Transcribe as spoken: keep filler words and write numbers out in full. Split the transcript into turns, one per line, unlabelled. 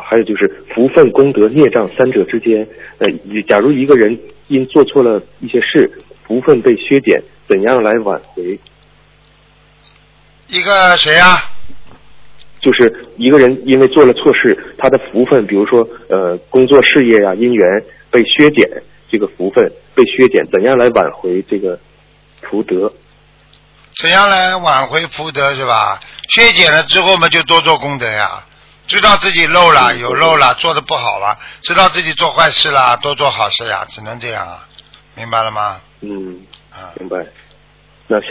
还有就是福分、功德、孽障三者之间，呃，假如一个人因做错了一些事，福分被削减，怎样来挽回？
一个谁啊？
就是一个人因为做了错事，他的福分，比如说呃工作事业呀、啊、姻缘被削减，这个福分被削减，怎样来挽回这个福德？
怎样来挽回福德是吧？削减了之后嘛，就多做功德呀。知道自己漏了，有漏了，做的不好了，知道自己做坏事了，多做好事呀，只能这样啊，明白了吗？
嗯，
啊，
明白。